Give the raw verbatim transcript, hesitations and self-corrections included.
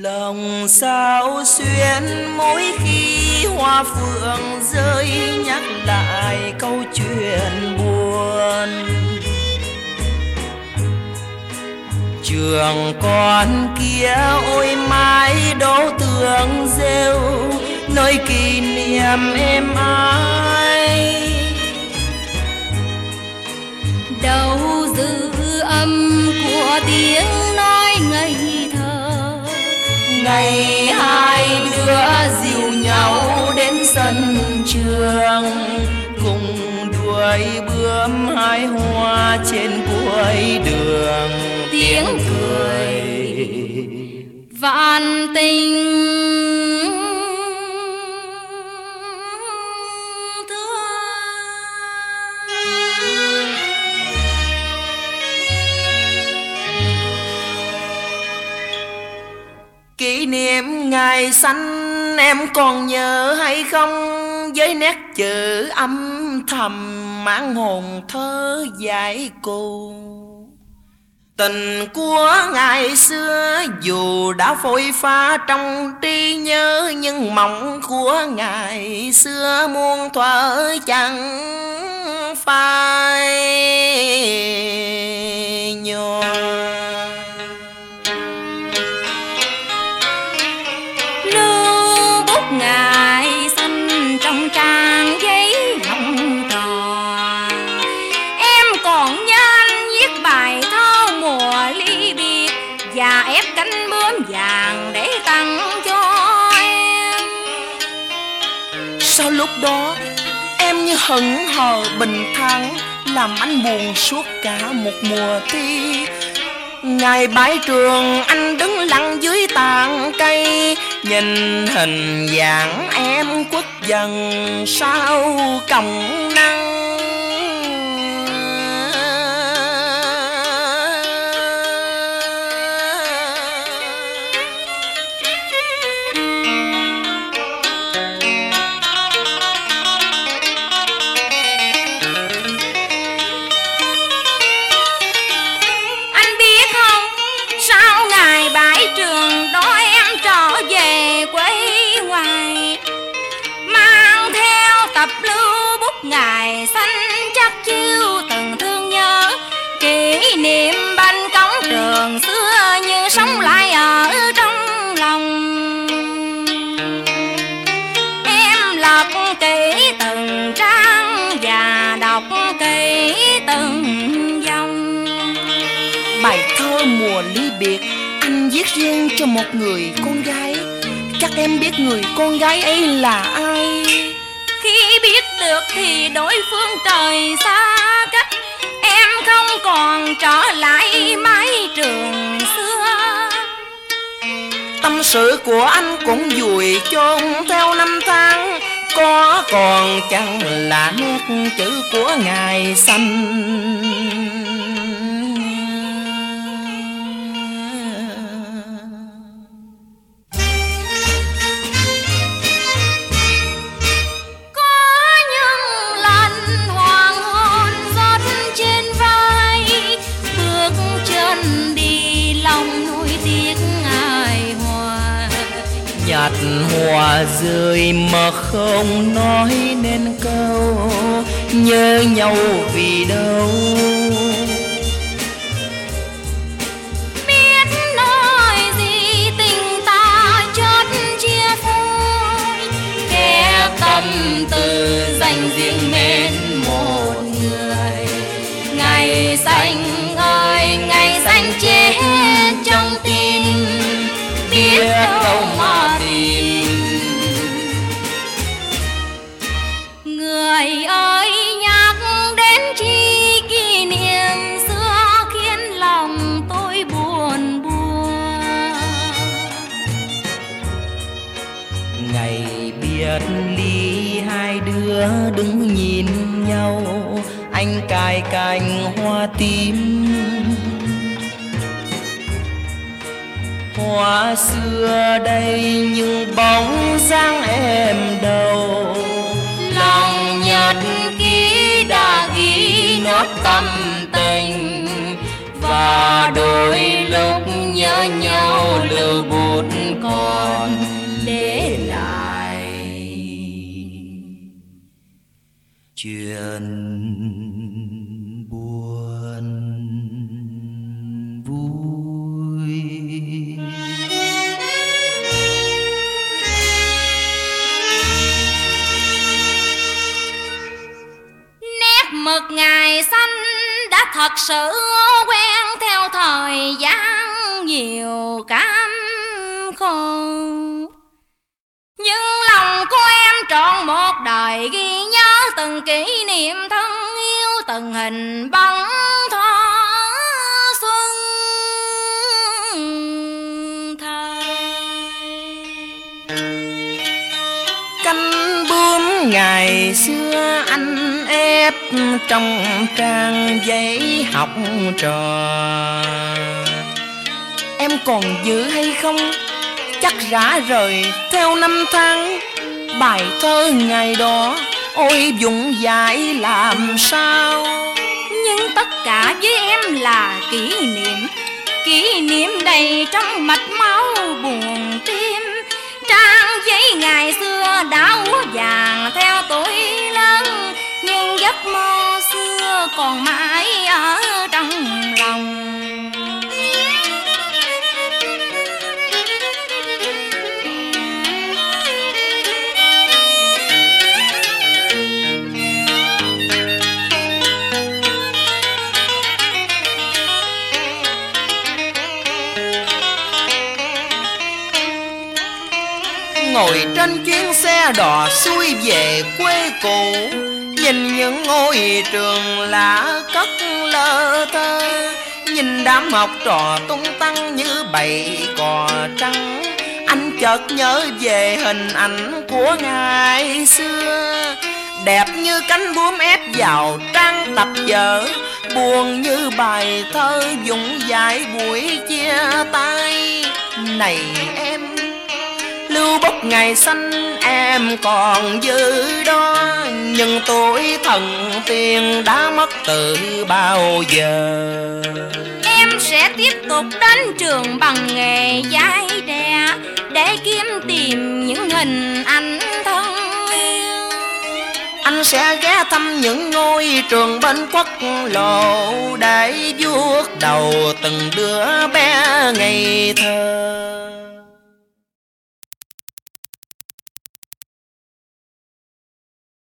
Lòng sao xuyên mỗi khi hoa phượng rơi, nhắc lại câu chuyện buồn. Trường con kia ôi mãi đổ tường rêu, nơi kỷ niệm êm ái. Đâu dư âm của tiếng nói ngây thơ, ngày hai đứa dìu nhau đến sân trường, cùng đuổi bướm hái hoa trên cuối đường. tiếng cười vạn tình. Kỷ niệm ngày xanh em còn nhớ hay không? Với nét chữ âm thầm mang hồn thơ dại cù. Tình của ngày xưa dù đã phôi pha trong trí nhớ, nhưng mộng của ngày xưa muôn thuở chẳng phai nhòa. Ngày xanh trong trang giấy hồng trò, em còn nhớ anh viết bài thơ mùa ly biệt, và ép cánh bướm vàng để tặng cho em. Sao lúc đó em như hững hờ bình thản, làm anh buồn suốt cả một mùa thi. Ngày bãi trường anh đứng lặng dưới tàn cây, nhìn hình dạng em khuất dần sau còng nắng. Ngày xanh chắc chiêu từng thương nhớ, kỷ niệm banh cổng trường xưa như sống lại ở trong lòng. Em lật kỹ từng trang và đọc kỹ từng dòng. Bài thơ mùa ly biệt anh viết riêng cho một người con gái. Chắc em biết người con gái ấy là ai? Khi biết được thì đối phương trời xa cách, em không còn trở lại mái trường xưa. Tâm sự của anh cũng vùi chôn theo năm tháng, có còn chẳng là nét chữ của ngày xanh. Nhạt hoa rơi mà không nói nên câu, nhớ nhau vì đâu. Biết nói gì tình ta chót chia phôi, kẻ tâm tư dành riêng mến một người. Ngày xanh ơi ngày xanh chết trong tim, biết đâu mà tìm. Người ơi nhắc đến chi kỷ niệm xưa khiến lòng tôi buồn buồn. Ngày biệt ly hai đứa đứng nhìn nhau, anh cài cành hoa tím. Hoa xưa đây nhưng bóng dáng em đâu. Lòng nhật ký đã ghi nốt tâm tình, và đôi lúc nhớ nhau lưu bút thật sự quen theo thời gian nhiều cam khổ, nhưng lòng của em trọn một đời ghi nhớ từng kỷ niệm thân yêu, từng hình bóng thơ xuân thời. Cánh bướm ngày xưa anh ép trong trang giấy học trò, em còn giữ hay không? Chắc rã rời theo năm tháng. Bài thơ ngày đó ôi vụng dại làm sao. Nhưng tất cả với em là kỷ niệm, kỷ niệm đầy trong mạch máu buồn tim. Trang giấy ngày xưa đã úa vàng theo tuổi lớn, nhưng giấc mơ xưa còn mãi ở trong lòng. Ngồi trên chuyến xe đò xuôi về quê cũ, nhìn những ngôi trường lạ cất lơ thơ, nhìn đám học trò tung tăng như bầy cò trắng. Anh chợt nhớ về hình ảnh của ngày xưa, đẹp như cánh bướm ép vào trang tập vở, buồn như bài thơ vụng dại buổi chia tay. Này em, lưu bút ngày xanh em còn giữ đó, nhưng tuổi thần tiên đã mất từ bao giờ. Em sẽ tiếp tục đến trường bằng nghề dai đè, để kiếm tìm những hình ảnh thân yêu. Anh sẽ ghé thăm những ngôi trường bên quốc lộ, để vuốt đầu từng đứa bé ngây thơ.